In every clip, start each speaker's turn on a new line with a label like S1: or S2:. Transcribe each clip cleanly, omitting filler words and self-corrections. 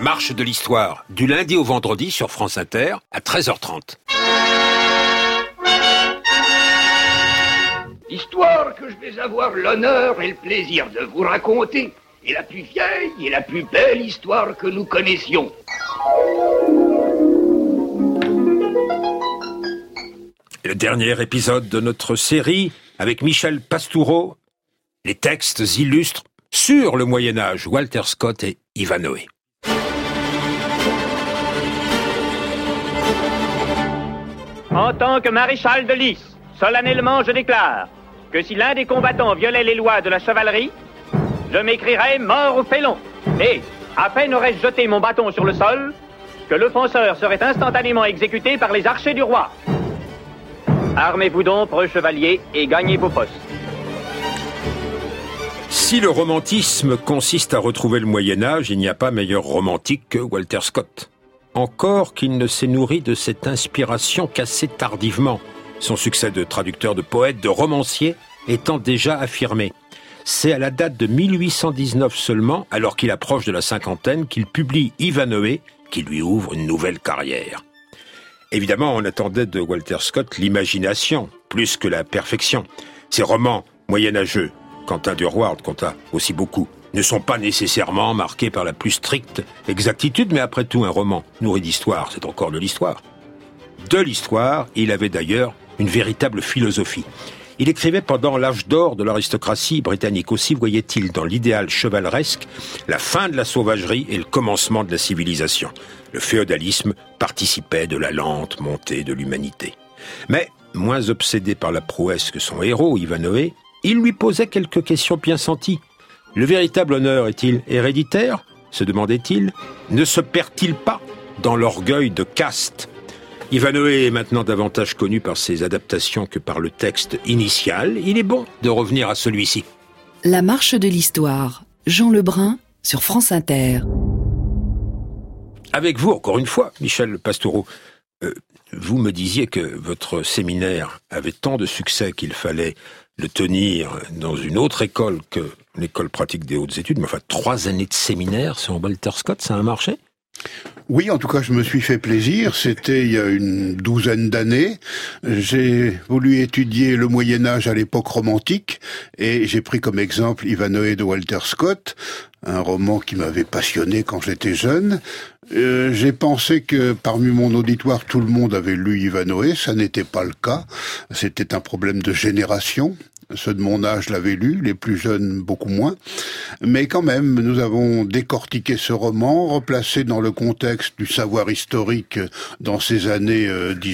S1: marche de l'histoire, du lundi au vendredi sur France Inter à 13h30.
S2: L'histoire que je vais avoir l'honneur et le plaisir de vous raconter est la plus vieille et la plus belle histoire que nous connaissions.
S1: Le dernier épisode de notre série avec Michel Pastoureau, les textes illustres sur le Moyen-Âge, Walter Scott et Ivanhoé.
S3: En tant que maréchal de Lys, solennellement je déclare que si l'un des combattants violait les lois de la chevalerie, je m'écrierais mort au félon. Et, à peine aurais-je jeté mon bâton sur le sol, que l'offenseur serait instantanément exécuté par les archers du roi. Armez-vous donc, preux chevaliers, et gagnez vos postes.
S1: Si le romantisme consiste à retrouver le Moyen-Âge, il n'y a pas meilleur romantique que Walter Scott. Encore qu'il ne s'est nourri de cette inspiration qu'assez tardivement, son succès de traducteur de poètes, de romancier, étant déjà affirmé. C'est à la date de 1819 seulement, alors qu'il approche de la cinquantaine, qu'il publie Ivanhoé, qui lui ouvre une nouvelle carrière. Évidemment, on attendait de Walter Scott l'imagination, plus que la perfection. Ses romans moyenâgeux, Quentin Durward compta aussi beaucoup, ne sont pas nécessairement marqués par la plus stricte exactitude, mais après tout, un roman nourri d'histoire, c'est encore de l'histoire. De l'histoire, il avait d'ailleurs une véritable philosophie. Il écrivait pendant l'âge d'or de l'aristocratie britannique. Aussi voyait-il dans l'idéal chevaleresque la fin de la sauvagerie et le commencement de la civilisation. Le féodalisme participait de la lente montée de l'humanité. Mais, moins obsédé par la prouesse que son héros, Ivanhoé, il lui posait quelques questions bien senties. Le véritable honneur est-il héréditaire ? Se demandait-il. Ne se perd-il pas dans l'orgueil de caste ? Ivanhoé est maintenant davantage connu par ses adaptations que par le texte initial. Il est bon de revenir à celui-ci.
S4: La marche de l'histoire, Jean Lebrun sur France Inter.
S1: Avec vous, encore une fois, Michel Pastoureau, vous me disiez que votre séminaire avait tant de succès qu'il fallait le tenir dans une autre école que l'école pratique des hautes études. Mais enfin, 3 années de séminaire sur Walter Scott, ça a marché ?
S5: Oui, en tout cas, je me suis fait plaisir. C'était il y a une 12aine d'années. J'ai voulu étudier le Moyen-Âge à l'époque romantique et j'ai pris comme exemple Ivanhoé de Walter Scott, un roman qui m'avait passionné quand j'étais jeune. J'ai pensé que parmi mon auditoire, tout le monde avait lu Ivanhoé. Ça n'était pas le cas. C'était un problème de génération. Ceux de mon âge l'avaient lu, les plus jeunes beaucoup moins. Mais quand même, nous avons décortiqué ce roman, replacé dans le contexte du savoir historique dans ces années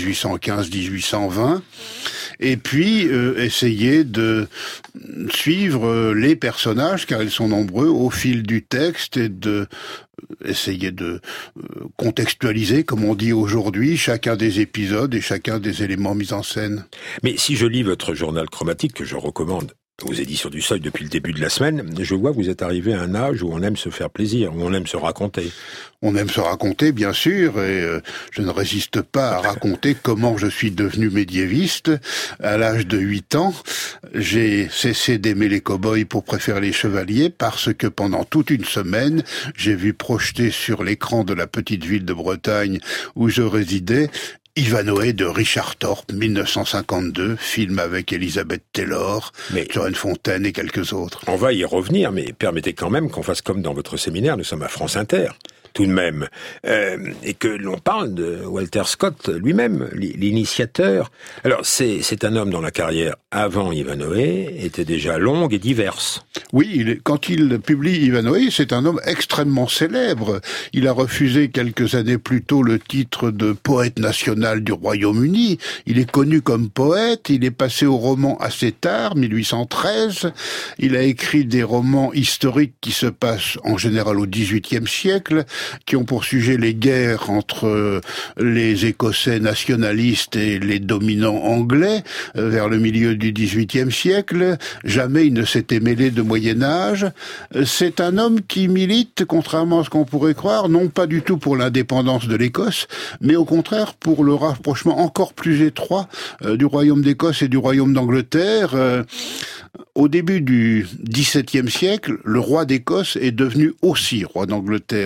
S5: 1815-1820, et puis essayé de suivre les personnages, car ils sont nombreux, au fil du texte et de essayer de contextualiser, comme on dit aujourd'hui, chacun des épisodes et chacun des éléments mis en scène.
S1: Mais si je lis votre journal chromatique, que je recommande aux éditions du Seuil depuis le début de la semaine, je vois que vous êtes arrivé à un âge où on aime se faire plaisir, où on aime se raconter.
S5: On aime se raconter, bien sûr, et je ne résiste pas à raconter comment je suis devenu médiéviste. À l'âge de 8 ans, j'ai cessé d'aimer les cow-boys pour préférer les chevaliers parce que pendant toute une semaine, j'ai vu projeter sur l'écran de la petite ville de Bretagne où je résidais Ivanhoé de Richard Thorpe, 1952, film avec Elizabeth Taylor, John Fontaine et quelques autres.
S1: On va y revenir, mais permettez quand même qu'on fasse comme dans votre séminaire, nous sommes à France Inter, tout de même, et que l'on parle de Walter Scott lui-même, l'initiateur. Alors, c'est un homme dont la carrière, avant Ivanhoé, était déjà longue et diverse.
S5: Oui, quand il publie Ivanhoé, c'est un homme extrêmement célèbre. Il a refusé quelques années plus tôt le titre de poète national du Royaume-Uni. Il est connu comme poète, il est passé au roman assez tard, 1813. Il a écrit des romans historiques qui se passent en général au XVIIIe siècle, qui ont pour sujet les guerres entre les Écossais nationalistes et les dominants anglais vers le milieu du XVIIIe siècle. Jamais il ne s'était mêlé de Moyen-Âge. C'est un homme qui milite, contrairement à ce qu'on pourrait croire, non pas du tout pour l'indépendance de l'Écosse, mais au contraire pour le rapprochement encore plus étroit du royaume d'Écosse et du royaume d'Angleterre. Au début du XVIIe siècle, le roi d'Écosse est devenu aussi roi d'Angleterre. Donc on a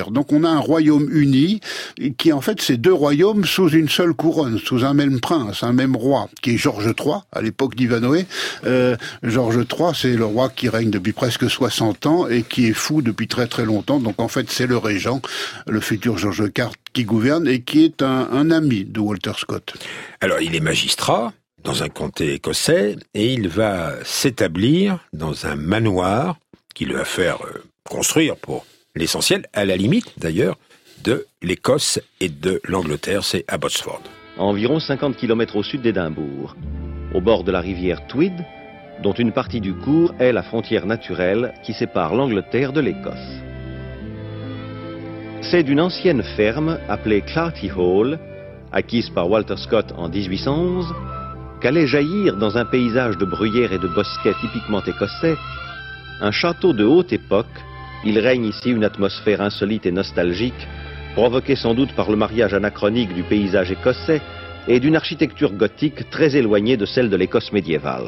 S5: un royaume uni qui en fait c'est deux royaumes sous une seule couronne, sous un même prince, un même roi, qui est Georges III, à l'époque d'Ivanhoé. Georges III, c'est le roi qui règne depuis presque 60 ans et qui est fou depuis très très longtemps. Donc en fait, c'est le régent, le futur George IV, qui gouverne et qui est un ami de Walter Scott.
S1: Alors, il est magistrat dans un comté écossais et il va s'établir dans un manoir qu'il va faire construire pour l'essentiel, à la limite d'ailleurs, de l'Écosse et de l'Angleterre, c'est à Botsford.
S6: À environ 50 km au sud d'Édimbourg, au bord de la rivière Tweed, dont une partie du cours est la frontière naturelle qui sépare l'Angleterre de l'Écosse. C'est d'une ancienne ferme appelée Clarty Hall, acquise par Walter Scott en 1811, qu'allait jaillir dans un paysage de bruyères et de bosquets typiquement écossais, un château de haute époque. Il règne ici une atmosphère insolite et nostalgique, provoquée sans doute par le mariage anachronique du paysage écossais et d'une architecture gothique très éloignée de celle de l'Écosse médiévale.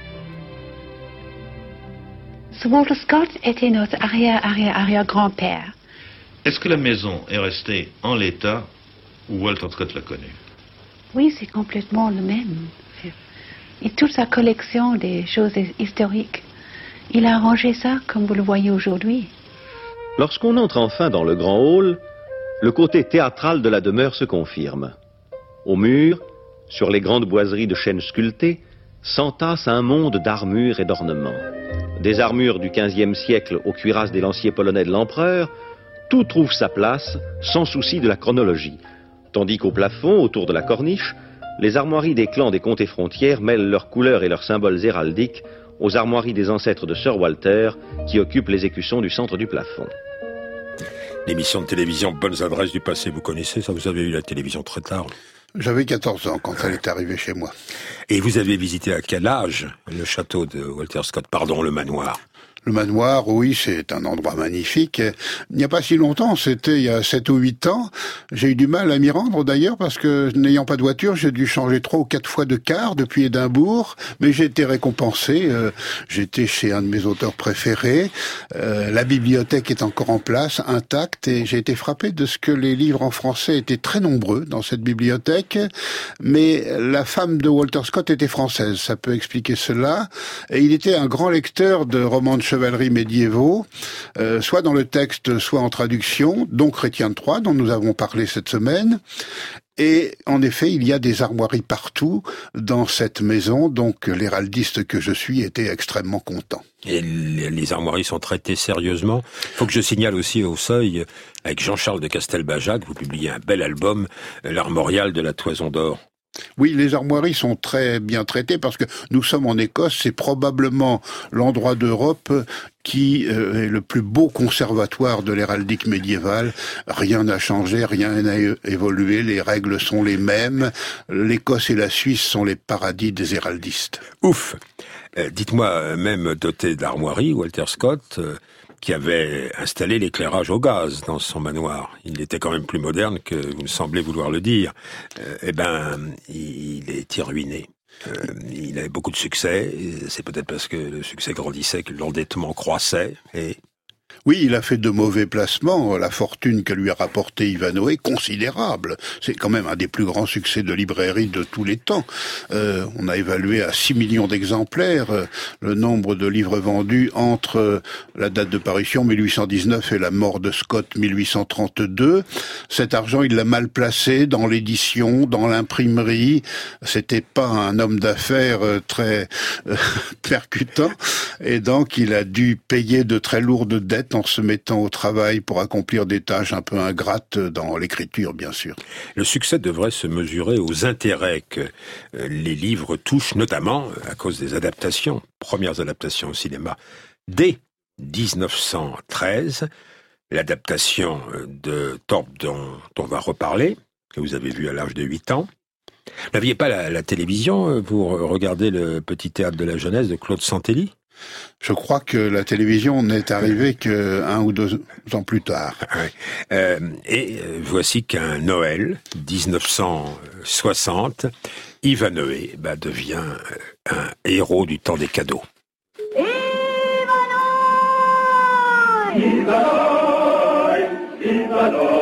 S7: Sir Walter Scott était notre arrière-arrière-arrière-grand-père.
S8: Est-ce que la maison est restée en l'état où Walter Scott l'a connue?
S7: Oui, c'est complètement le même. Et toute sa collection des choses historiques, il a arrangé ça comme vous le voyez aujourd'hui.
S6: Lorsqu'on entre enfin dans le grand hall, le côté théâtral de la demeure se confirme. Au mur, sur les grandes boiseries de chêne sculptées, s'entasse un monde d'armures et d'ornements. Des armures du XVe siècle aux cuirasses des lanciers polonais de l'empereur, tout trouve sa place sans souci de la chronologie. Tandis qu'au plafond, autour de la corniche, les armoiries des clans des comtés frontières mêlent leurs couleurs et leurs symboles héraldiques aux armoiries des ancêtres de Sir Walter qui occupent les écussons du centre du plafond.
S1: L'émission de télévision Bonnes adresses du passé, vous connaissez ça? Vous avez eu la télévision très tard.
S5: J'avais 14 ans quand elle est arrivée chez moi.
S1: Et vous avez visité à quel âge le château de Walter Scott, pardon, le manoir?
S5: Le manoir, oui, c'est un endroit magnifique. Il n'y a pas si longtemps, c'était il y a 7 ou 8 ans. J'ai eu du mal à m'y rendre d'ailleurs parce que, n'ayant pas de voiture, j'ai dû changer 3 ou 4 fois de car depuis Édimbourg. Mais j'ai été récompensé. J'étais chez un de mes auteurs préférés. La bibliothèque est encore en place, intacte. Et j'ai été frappé de ce que les livres en français étaient très nombreux dans cette bibliothèque. Mais la femme de Walter Scott était française. Ça peut expliquer cela. Et il était un grand lecteur de romans de chevalerie médiévaux, soit dans le texte, soit en traduction, dont Chrétien de Troyes, dont nous avons parlé cette semaine. Et en effet, il y a des armoiries partout dans cette maison, donc l'héraldiste que je suis était extrêmement content.
S1: Et les armoiries sont traitées sérieusement. Il faut que je signale aussi au Seuil, avec Jean-Charles de Castelbajac, vous publiez un bel album, l'Armorial de la Toison d'Or.
S5: Oui, les armoiries sont très bien traitées parce que nous sommes en Écosse, c'est probablement l'endroit d'Europe qui est le plus beau conservatoire de l'héraldique médiévale. Rien n'a changé, rien n'a évolué, les règles sont les mêmes. L'Écosse et la Suisse sont les paradis des héraldistes.
S1: Ouf. Dites-moi, même doté d'armoiries, Walter Scott, qui avait installé l'éclairage au gaz dans son manoir. Il était quand même plus moderne que vous me semblez vouloir le dire. Il est ruiné. Il avait beaucoup de succès. C'est peut-être parce que le succès grandissait que l'endettement croissait. Et
S5: oui, il a fait de mauvais placements. La fortune que lui a rapporté Ivanhoé, considérable. C'est quand même un des plus grands succès de librairie de tous les temps. On a évalué à 6 millions d'exemplaires le nombre de livres vendus entre la date de parution 1819 et la mort de Scott 1832. Cet argent, il l'a mal placé dans l'édition, dans l'imprimerie. C'était pas un homme d'affaires très percutant. Et donc, il a dû payer de très lourdes dettes en se mettant au travail pour accomplir des tâches un peu ingrates dans l'écriture, bien sûr.
S1: Le succès devrait se mesurer aux intérêts que les livres touchent, notamment à cause des adaptations, premières adaptations au cinéma. Dès 1913, l'adaptation de Thorpe dont on va reparler, que vous avez vu à l'âge de 8 ans. Vous n'aviez pas la télévision pour regarder le petit théâtre de la jeunesse de Claude Santelli ?
S5: Je crois que la télévision n'est arrivée que 1 ou 2 ans plus tard.
S1: Et voici qu'un Noël 1960, Ivanhoé devient un héros du temps des cadeaux.
S9: Ivanhoé, Ivanhoé, Ivanhoé.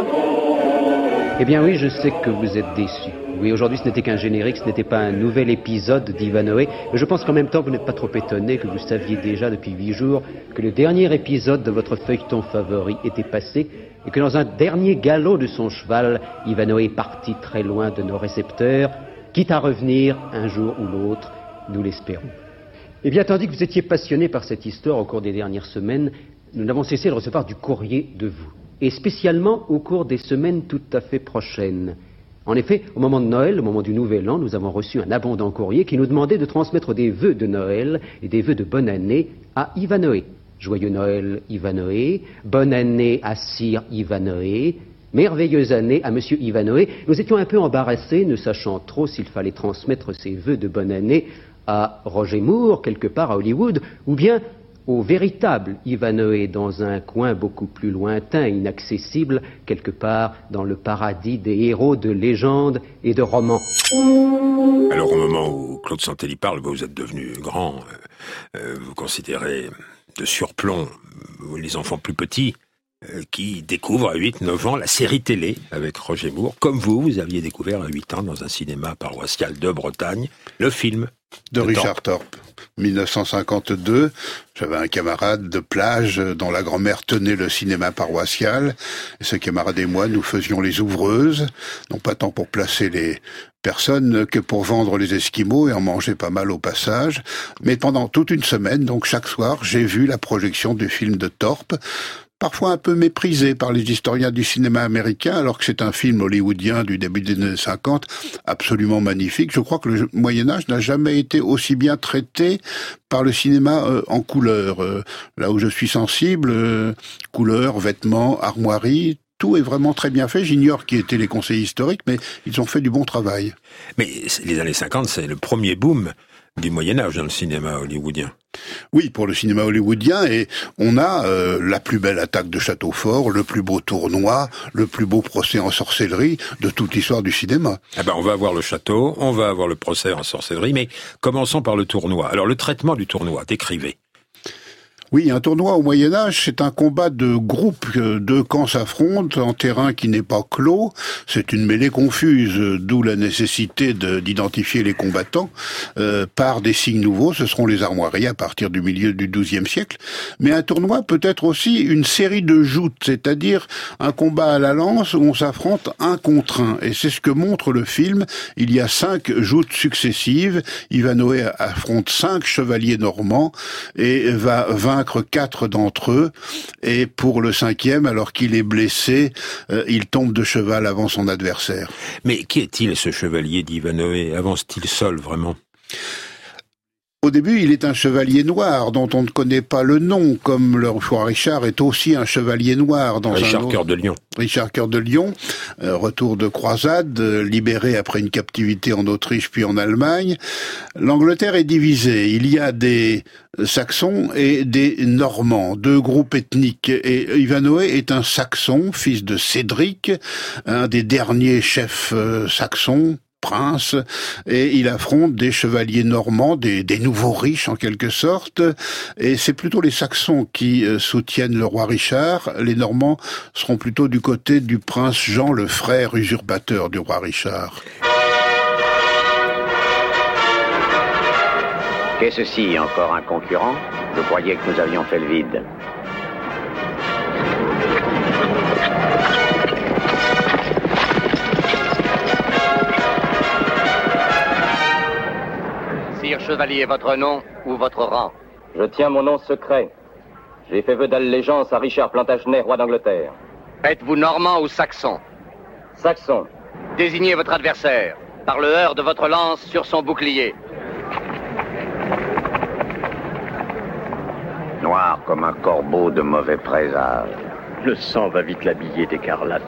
S9: Eh bien oui, je sais que vous êtes déçus. Oui, aujourd'hui ce n'était qu'un générique, ce n'était pas un nouvel épisode d'Ivanhoé, mais je pense qu'en même temps vous n'êtes pas trop étonnés, que vous saviez déjà depuis 8 jours que le dernier épisode de votre feuilleton favori était passé et que dans un dernier galop de son cheval, Ivanhoé est parti très loin de nos récepteurs, quitte à revenir un jour ou l'autre, nous l'espérons. Eh bien, tandis que vous étiez passionnés par cette histoire au cours des dernières semaines, nous n'avons cessé de recevoir du courrier de vous, et spécialement au cours des semaines tout à fait prochaines. En effet, au moment de Noël, au moment du Nouvel An, nous avons reçu un abondant courrier qui nous demandait de transmettre des vœux de Noël et des vœux de bonne année à Ivanhoé. Joyeux Noël, Ivanhoé. Bonne année à Sir Ivanhoé. Merveilleuse année à Monsieur Ivanhoé. Nous étions un peu embarrassés, ne sachant trop s'il fallait transmettre ces vœux de bonne année à Roger Moore, quelque part à Hollywood, ou bien au véritable Ivanhoé dans un coin beaucoup plus lointain, inaccessible, quelque part dans le paradis des héros de légendes et de romans.
S1: Alors au moment où Claude Santelli parle, vous êtes devenu grand, vous considérez de surplomb les enfants plus petits qui découvrent à 8-9 ans la série télé avec Roger Moore, comme vous aviez découvert à 8 ans dans un cinéma paroissial de Bretagne, le film
S5: de Richard Thorpe. 1952, j'avais un camarade de plage dont la grand-mère tenait le cinéma paroissial. Et ce camarade et moi, nous faisions les ouvreuses, non pas tant pour placer les personnes que pour vendre les esquimaux et en manger pas mal au passage. Mais pendant toute une semaine, donc chaque soir, j'ai vu la projection du film de Thorpe, parfois un peu méprisé par les historiens du cinéma américain, alors que c'est un film hollywoodien du début des années 50, absolument magnifique. Je crois que le Moyen-Âge n'a jamais été aussi bien traité par le cinéma en couleur. Là où je suis sensible, couleurs, vêtements, armoiries, tout est vraiment très bien fait. J'ignore qui étaient les conseillers historiques, mais ils ont fait du bon travail.
S1: Mais les années 50, c'est le premier boom du Moyen-Âge dans le cinéma hollywoodien.
S5: Oui, pour le cinéma hollywoodien, et on a la plus belle attaque de château fort, le plus beau tournoi, le plus beau procès en sorcellerie de toute l'histoire du cinéma.
S1: Eh ben, on va avoir le château, on va avoir le procès en sorcellerie, mais commençons par le tournoi. Alors, le traitement du tournoi, décrivez.
S5: Oui, un tournoi au Moyen-Âge, c'est un combat de groupe. Deux camps s'affrontent en terrain qui n'est pas clos. C'est une mêlée confuse, d'où la nécessité d'identifier les combattants par des signes nouveaux. Ce seront les armoiries à partir du milieu du XIIe siècle. Mais un tournoi peut être aussi une série de joutes, c'est-à-dire un combat à la lance où on s'affronte un contre un. Et c'est ce que montre le film. Il y a 5 joutes successives. Ivanhoé affronte 5 chevaliers normands et va vaincre 4 d'entre eux, et pour le 5e, alors qu'il est blessé, il tombe de cheval avant son adversaire.
S1: Mais qui est-il, ce chevalier d'Ivanhoé? Avance-t-il seul, vraiment?
S5: Au début, il est un chevalier noir dont on ne connaît pas le nom, comme le roi Richard est aussi un chevalier noir.
S1: Richard Cœur de Lion.
S5: Richard Cœur de Lion, retour de croisade, libéré après une captivité en Autriche puis en Allemagne. L'Angleterre est divisée. Il y a des Saxons et des Normands, 2 groupes ethniques. Et Ivanhoé est un Saxon, fils de Cédric, un des derniers chefs saxons, prince, et il affronte des chevaliers normands, des nouveaux riches en quelque sorte, et c'est plutôt les Saxons qui soutiennent le roi Richard. Les Normands seront plutôt du côté du prince Jean, le frère usurpateur du roi Richard.
S10: Qu'est-ce ceci, encore un concurrent? Je croyais que nous avions fait le vide.
S11: Sire Chevalier, votre nom ou votre rang?
S12: Je tiens mon nom secret. J'ai fait vœu d'allégeance à Richard Plantagenet, roi d'Angleterre.
S11: Êtes-vous normand ou saxon?
S12: Saxon.
S11: Désignez votre adversaire par le heurt de votre lance sur son bouclier.
S10: Noir comme un corbeau de mauvais présage.
S13: Le sang va vite l'habiller d'écarlate.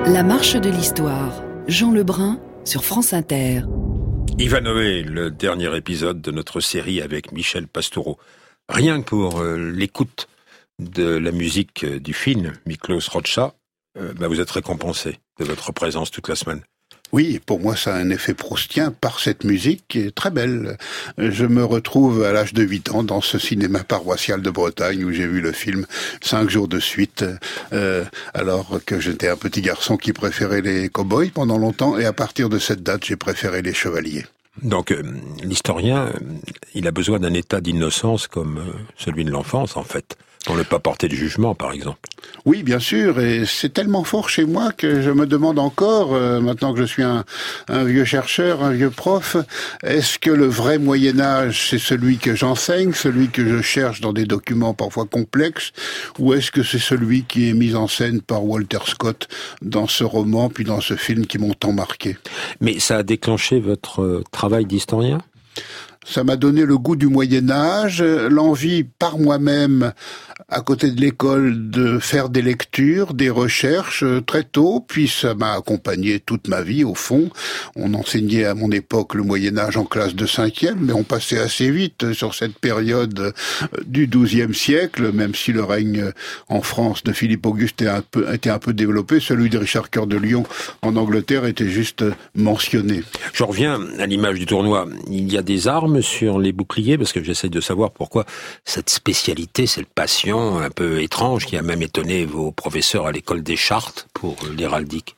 S4: La marche de l'histoire. Jean Lebrun sur France Inter.
S1: Ivanhoé, le dernier épisode de notre série avec Michel Pastoureau. Rien que pour l'écoute de la musique du film Miklos Rozsa, vous êtes récompensé de votre présence toute la semaine.
S5: Oui, pour moi, ça a un effet proustien par cette musique qui est très belle. Je me retrouve à l'âge de 8 ans dans ce cinéma paroissial de Bretagne où j'ai vu le film 5 jours de suite, alors que j'étais un petit garçon qui préférait les cow-boys pendant longtemps, et à partir de cette date, j'ai préféré les chevaliers.
S1: Donc, l'historien, il a besoin d'un état d'innocence comme celui de l'enfance, en fait, pour ne pas porter de jugement, par exemple.
S5: Oui, bien sûr, et c'est tellement fort chez moi que je me demande encore, maintenant que je suis un vieux chercheur, un vieux prof, est-ce que le vrai Moyen-Âge, c'est celui que j'enseigne, celui que je cherche dans des documents parfois complexes, ou est-ce que c'est celui qui est mis en scène par Walter Scott dans ce roman, puis dans ce film qui m'ont tant marqué?
S1: Mais ça a déclenché votre travail d'historien ?
S5: Ça m'a donné le goût du Moyen-Âge, l'envie par moi-même, à côté de l'école, de faire des lectures, des recherches très tôt, puis ça m'a accompagné toute ma vie au fond. On enseignait à mon époque le Moyen-Âge en classe de 5e, mais on passait assez vite sur cette période du XIIe siècle, même si le règne en France de Philippe Auguste était un peu développé, celui de Richard Cœur de Lion en Angleterre était juste mentionné.
S1: Je reviens à l'image du tournoi. Il y a des armes sur les boucliers, parce que j'essaie de savoir pourquoi cette spécialité, cette passion un peu étrange qui a même étonné vos professeurs à l'école des Chartes pour l'héraldique.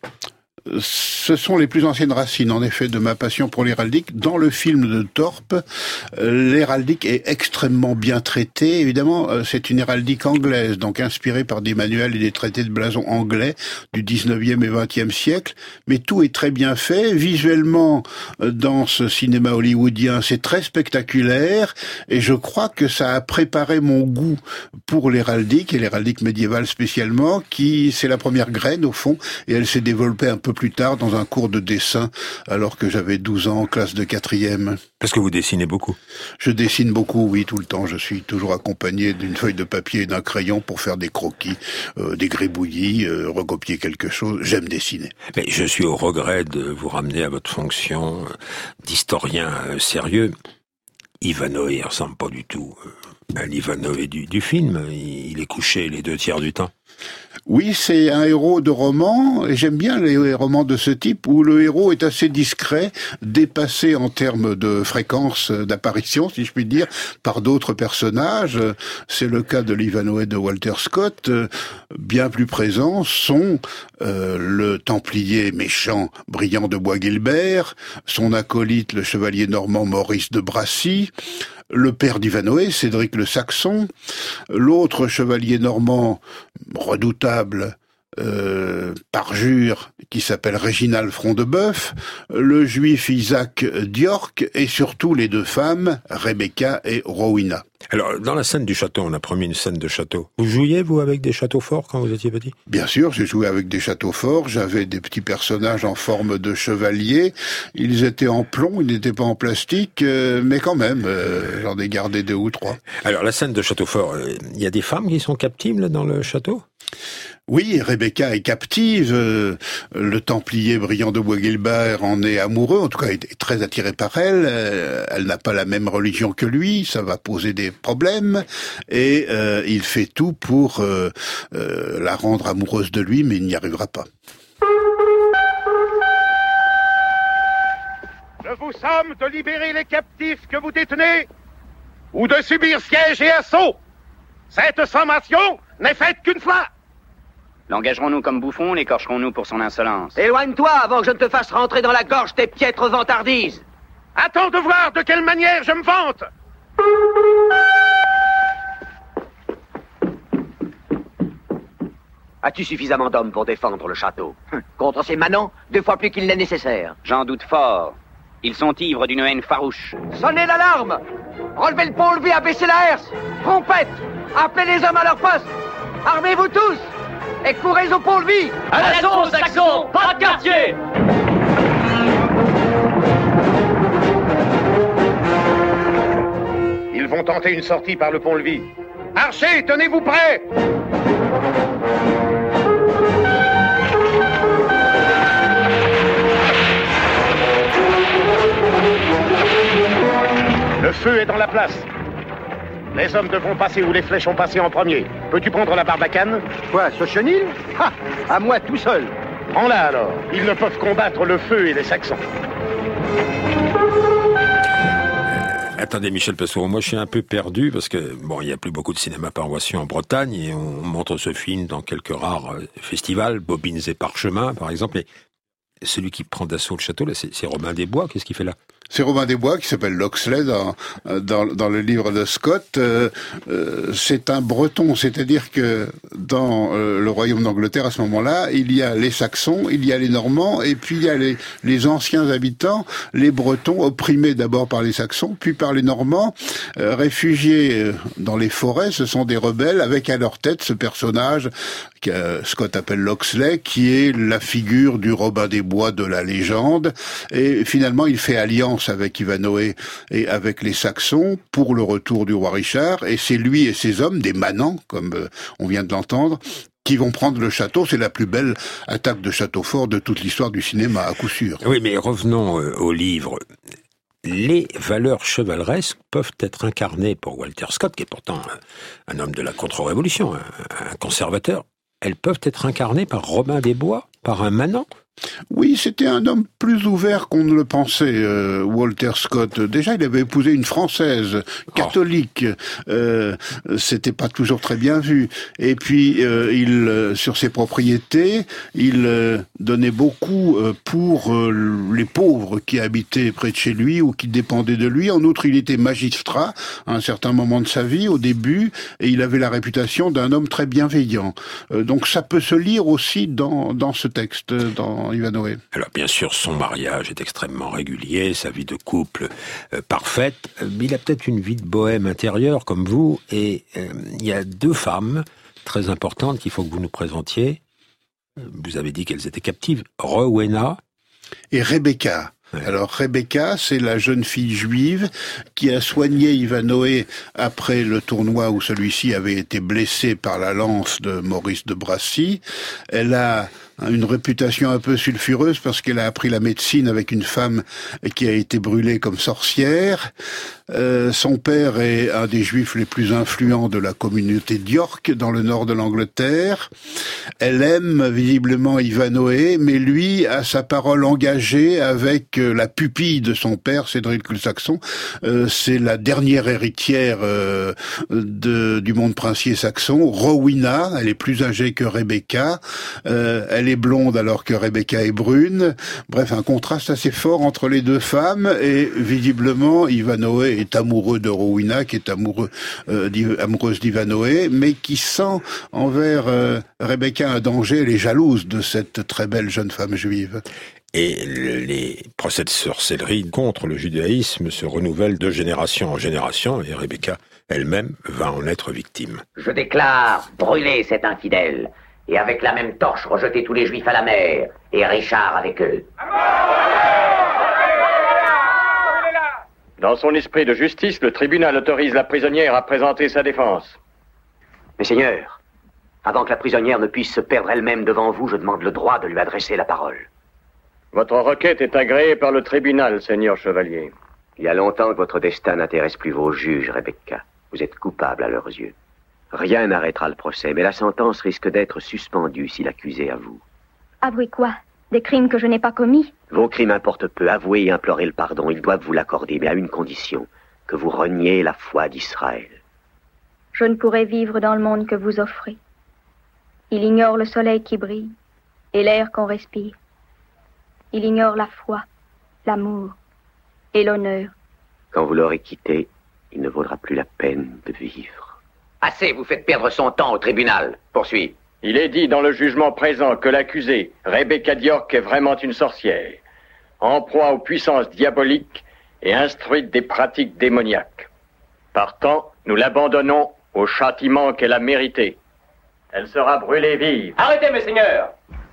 S5: Ce sont les plus anciennes racines, en effet, de ma passion pour l'héraldique. Dans le film de Thorpe, l'héraldique est extrêmement bien traitée. Évidemment, c'est une héraldique anglaise, donc inspirée par des manuels et des traités de blason anglais du 19e et 20e siècle. Mais tout est très bien fait. Visuellement, dans ce cinéma hollywoodien, c'est très spectaculaire. Et je crois que ça a préparé mon goût pour l'héraldique, et l'héraldique médiévale spécialement, qui, c'est la première graine, au fond, et elle s'est développée un peu plus tard dans un cours de dessin alors que j'avais 12 ans en classe de 4e.
S1: Parce que vous dessinez beaucoup.
S5: Je dessine beaucoup, oui, tout le temps. Je suis toujours accompagné d'une feuille de papier et d'un crayon pour faire des croquis, des gribouillis, recopier quelque chose. J'aime dessiner.
S1: Mais je suis au regret de vous ramener à votre fonction d'historien sérieux. Ivanhoé ressemble pas du tout à l'Ivanhoé du film. Il est couché les 2/3 du temps.
S5: Oui, c'est un héros de roman, et j'aime bien les romans de ce type, où le héros est assez discret, dépassé en termes de fréquence d'apparition, si je puis dire, par d'autres personnages. C'est le cas de l'Ivanhoé de Walter Scott. Bien plus présents sont le Templier méchant Brillant de Bois-Guilbert, son acolyte le chevalier normand Maurice de Bracy, le père d'Ivanhoé, Cédric le Saxon, l'autre chevalier normand redoutable, parjure, qui s'appelle Réginald Front-de-Bœuf, le juif Isaac d'York, et surtout les deux femmes, Rebecca et Rowena.
S1: Alors, dans la scène du château, on a promis une scène de château. Vous jouiez, vous, avec des châteaux forts quand vous étiez petit ?
S5: Bien sûr, j'ai joué avec des châteaux forts. J'avais des petits personnages en forme de chevaliers. Ils étaient en plomb, ils n'étaient pas en plastique, mais quand même, j'en ai gardé 2 ou 3.
S1: Alors, la scène de château fort, il y a des femmes qui sont captives là, dans le château ?
S5: Oui, Rebecca est captive, le Templier Brillant de Bois-Guilbert en est amoureux, en tout cas est très attiré par elle, elle n'a pas la même religion que lui, ça va poser des problèmes, et il fait tout pour la rendre amoureuse de lui, mais il n'y arrivera pas.
S14: Je vous somme de libérer les captifs que vous détenez, ou de subir siège et assaut. Cette sommation n'est faite qu'une fois.
S11: L'engagerons-nous comme bouffon, l'écorcherons-nous pour son insolence.
S15: Éloigne-toi avant que je ne te fasse rentrer dans la gorge tes piètres vantardises.
S14: Attends de voir de quelle manière je me vante.
S15: As-tu suffisamment d'hommes pour défendre le château? Contre ces manants, 2 fois plus qu'il n'est nécessaire.
S11: J'en doute fort. Ils sont ivres d'une haine farouche.
S15: Sonnez l'alarme! Relevez le pont-levis, abaissez la herse! Trompette! Appelez les hommes à leur poste! Armez-vous tous! Et courez au pont-levis!
S16: À l'assaut, Saxon! Pas de quartier!
S14: Ils vont tenter une sortie par le pont-levis. Archers, tenez-vous prêts! place. Les hommes devront passer où les flèches ont passé en premier. Peux-tu prendre la barbacane?
S15: Quoi, ce chenil? Ha! À moi tout seul.
S14: Prends-la alors. Ils ne peuvent combattre le feu et les Saxons.
S1: Attendez, Michel Pessoa, moi je suis un peu perdu parce que, bon, il n'y a plus beaucoup de cinéma par voiture en Bretagne et on montre ce film dans quelques rares festivals, Bobines et Parchemins par exemple, et celui qui prend d'assaut le château, là, c'est Robin des Bois, qu'est-ce qu'il fait là?
S5: C'est Robin des Bois qui s'appelle Loxley dans le livre de Scott. C'est un Breton, c'est-à-dire que dans le royaume d'Angleterre à ce moment-là, il y a les Saxons, il y a les Normands et puis il y a les anciens habitants, les Bretons opprimés d'abord par les Saxons, puis par les Normands, réfugiés dans les forêts. Ce sont des rebelles avec à leur tête ce personnage que Scott appelle Loxley, qui est la figure du Robin des Bois de la légende. Et finalement, il fait alliance avec Ivanhoé et avec les Saxons pour le retour du roi Richard, et c'est lui et ses hommes, des manants, comme on vient de l'entendre, qui vont prendre le château. C'est la plus belle attaque de château fort de toute l'histoire du cinéma, à coup sûr.
S1: Oui, mais revenons au livre. Les valeurs chevaleresques peuvent être incarnées pour Walter Scott, qui est pourtant un homme de la contre-révolution, un conservateur. Elles peuvent être incarnées par Robin des Bois, par un manant.
S5: Oui, c'était un homme plus ouvert qu'on ne le pensait, Walter Scott. Déjà, il avait épousé une Française, catholique. C'était pas toujours très bien vu. Et puis, sur ses propriétés, il donnait beaucoup pour les pauvres qui habitaient près de chez lui ou qui dépendaient de lui. En outre, il était magistrat à un certain moment de sa vie, au début, et il avait la réputation d'un homme très bienveillant. Donc, ça peut se lire aussi dans ce texte, dans Ivanhoé.
S1: Alors bien sûr, son mariage est extrêmement régulier, sa vie de couple parfaite. Il a peut-être une vie de bohème intérieure comme vous, et il y a deux femmes très importantes qu'il faut que vous nous présentiez. Vous avez dit qu'elles étaient captives, Rowena
S5: et Rebecca. Ouais. Alors Rebecca, c'est la jeune fille juive qui a soigné Ivanhoé après le tournoi où celui-ci avait été blessé par la lance de Maurice de Bracy. Elle a une réputation un peu sulfureuse parce qu'elle a appris la médecine avec une femme qui a été brûlée comme sorcière. Son père est un des juifs les plus influents de la communauté d'York, dans le nord de l'Angleterre. Elle aime visiblement Ivanhoé, mais lui a sa parole engagée avec la pupille de son père, Cédric le Saxon. C'est la dernière héritière du monde princier saxon, Rowena. Elle est plus âgée que Rebecca. Elle est blonde alors que Rebecca est brune. Bref, un contraste assez fort entre les deux femmes, et visiblement Ivanhoé est amoureux de Rowena, qui est amoureuse d'Ivanhoé, mais qui sent envers Rebecca un danger. Elle est jalouse de cette très belle jeune femme juive.
S1: Et les procès de sorcellerie contre le judaïsme se renouvellent de génération en génération, et Rebecca elle-même va en être victime.
S11: Je déclare brûler cet infidèle, et avec la même torche rejeter tous les juifs à la mer, et Richard avec eux.
S13: Dans son esprit de justice, le tribunal autorise la prisonnière à présenter sa défense.
S11: Mais Seigneur, avant que la prisonnière ne puisse se perdre elle-même devant vous, je demande le droit de lui adresser la parole.
S13: Votre requête est agréée par le tribunal, Seigneur Chevalier.
S11: Il y a longtemps que votre destin n'intéresse plus vos juges, Rebecca. Vous êtes coupable à leurs yeux. Rien n'arrêtera le procès, mais la sentence risque d'être suspendue si l'accusé avoue.
S17: Avouer quoi? Des crimes que je n'ai pas commis?
S11: Vos crimes importent peu. Avouer et implorer le pardon, ils doivent vous l'accorder, mais à une condition, que vous reniez la foi d'Israël.
S17: Je ne pourrai vivre dans le monde que vous offrez. Il ignore le soleil qui brille et l'air qu'on respire. Il ignore la foi, l'amour et l'honneur.
S11: Quand vous l'aurez quitté, il ne vaudra plus la peine de vivre. Assez, vous faites perdre son temps au tribunal. Poursuis.
S13: Il est dit dans le jugement présent que l'accusée, Rebecca d'York, est vraiment une sorcière, en proie aux puissances diaboliques et instruite des pratiques démoniaques. Partant, nous l'abandonnons au châtiment qu'elle a mérité. Elle sera brûlée vive.
S16: Arrêtez, mes seigneurs!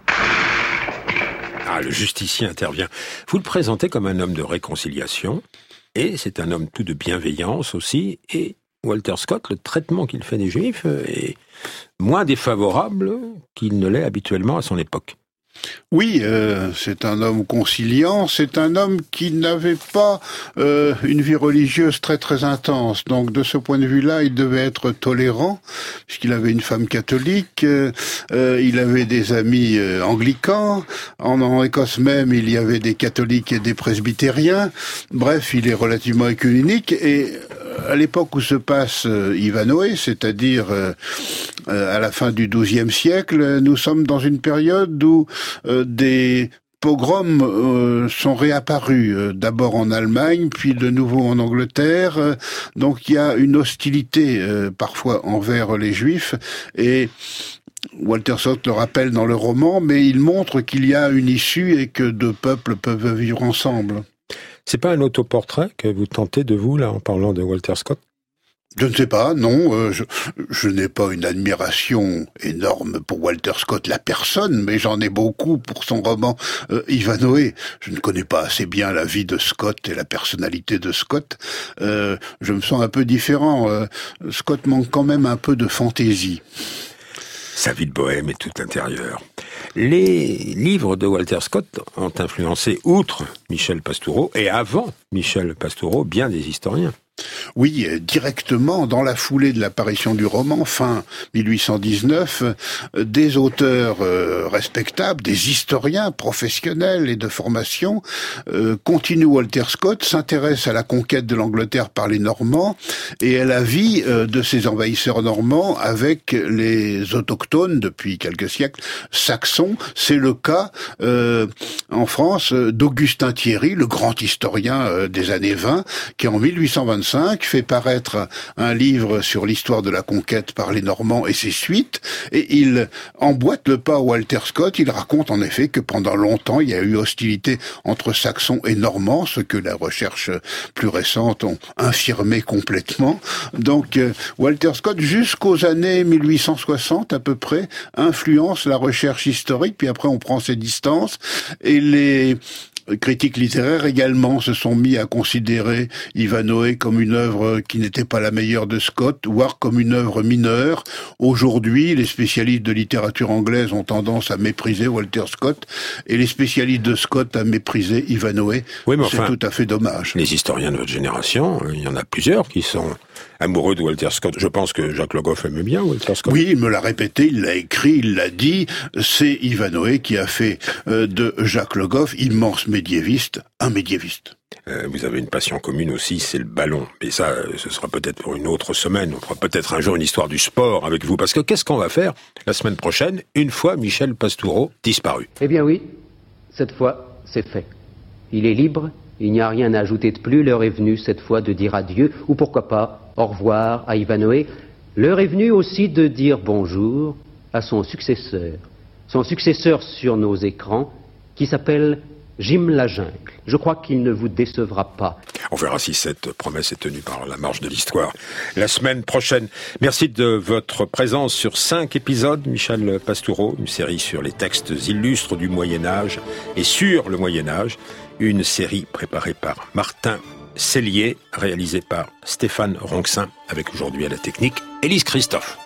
S1: Ah, le justicier intervient. Vous le présentez comme un homme de réconciliation, et c'est un homme tout de bienveillance aussi, et Walter Scott, le traitement qu'il fait des Juifs est moins défavorable qu'il ne l'est habituellement à son époque.
S5: Oui, c'est un homme conciliant, c'est un homme qui n'avait pas une vie religieuse très très intense. Donc de ce point de vue-là, il devait être tolérant, puisqu'il avait une femme catholique, il avait des amis anglicans, en Écosse même il y avait des catholiques et des presbytériens. Bref, il est relativement œcuménique et à l'époque où se passe Ivanhoé, c'est-à-dire à la fin du XIIe siècle, nous sommes dans une période où des pogroms sont réapparus, d'abord en Allemagne, puis de nouveau en Angleterre. Donc il y a une hostilité parfois envers les Juifs et Walter Scott le rappelle dans le roman, mais il montre qu'il y a une issue et que deux peuples peuvent vivre ensemble.
S1: C'est pas un autoportrait que vous tentez de vous, là, en parlant de Walter Scott?
S5: Je ne sais pas, non. Je n'ai pas une admiration énorme pour Walter Scott, la personne, mais j'en ai beaucoup pour son roman Ivanhoé. Je ne connais pas assez bien la vie de Scott et la personnalité de Scott. Je me sens un peu différent. Scott manque quand même un peu de fantaisie.
S1: Sa vie de bohème est tout intérieure. Les livres de Walter Scott ont influencé, outre Michel Pastoureau, et avant Michel Pastoureau, bien des historiens.
S5: Oui, directement, dans la foulée de l'apparition du roman, fin 1819, des auteurs respectables, des historiens professionnels et de formation, continuent Walter Scott, s'intéressent à la conquête de l'Angleterre par les Normands et à la vie de ces envahisseurs normands avec les autochtones depuis quelques siècles, saxons. C'est le cas en France d'Augustin Thierry, le grand historien des années 20, qui en 1825 fait paraître un livre sur l'histoire de la conquête par les Normands et ses suites, et il emboîte le pas à Walter Scott. Il raconte en effet que pendant longtemps il y a eu hostilité entre Saxons et Normands, ce que la recherche plus récente ont infirmé complètement. Donc Walter Scott, jusqu'aux années 1860 à peu près, influence la recherche historique, puis après on prend ses distances, et les critiques littéraires également se sont mis à considérer Ivanhoé comme une œuvre qui n'était pas la meilleure de Scott, voire comme une œuvre mineure. Aujourd'hui, les spécialistes de littérature anglaise ont tendance à mépriser Walter Scott, et les spécialistes de Scott à mépriser Ivanhoé.
S1: Oui, mais
S5: c'est tout à fait dommage.
S1: Les historiens de votre génération, il y en a plusieurs qui sont amoureux de Walter Scott. Je pense que Jacques Le Goff aimait bien Walter Scott.
S5: Oui, il me l'a répété, il l'a écrit, il l'a dit. C'est Ivanhoé qui a fait de Jacques Le Goff, immense médiéviste, un médiéviste.
S1: Vous avez une passion commune aussi, c'est le ballon. Mais ça, ce sera peut-être pour une autre semaine. On fera peut-être un jour une histoire du sport avec vous. Parce que qu'est-ce qu'on va faire la semaine prochaine, une fois Michel Pastoureau disparu?
S9: Eh bien oui, cette fois, c'est fait. Il est libre, il n'y a rien à ajouter de plus. L'heure est venue cette fois de dire adieu, ou pourquoi pas au revoir à Ivanhoé. L'heure est venue aussi de dire bonjour à son successeur sur nos écrans, qui s'appelle Jim la Jungle. Je crois qu'il ne vous décevra pas.
S1: On verra si cette promesse est tenue par la marche de l'histoire la semaine prochaine. Merci de votre présence sur 5 épisodes, Michel Pastoureau, une série sur les textes illustres du Moyen-Âge et sur le Moyen-Âge, une série préparée par Martin Cellier, réalisée par Stéphane Ronxin, avec aujourd'hui à la technique Élise Christophe.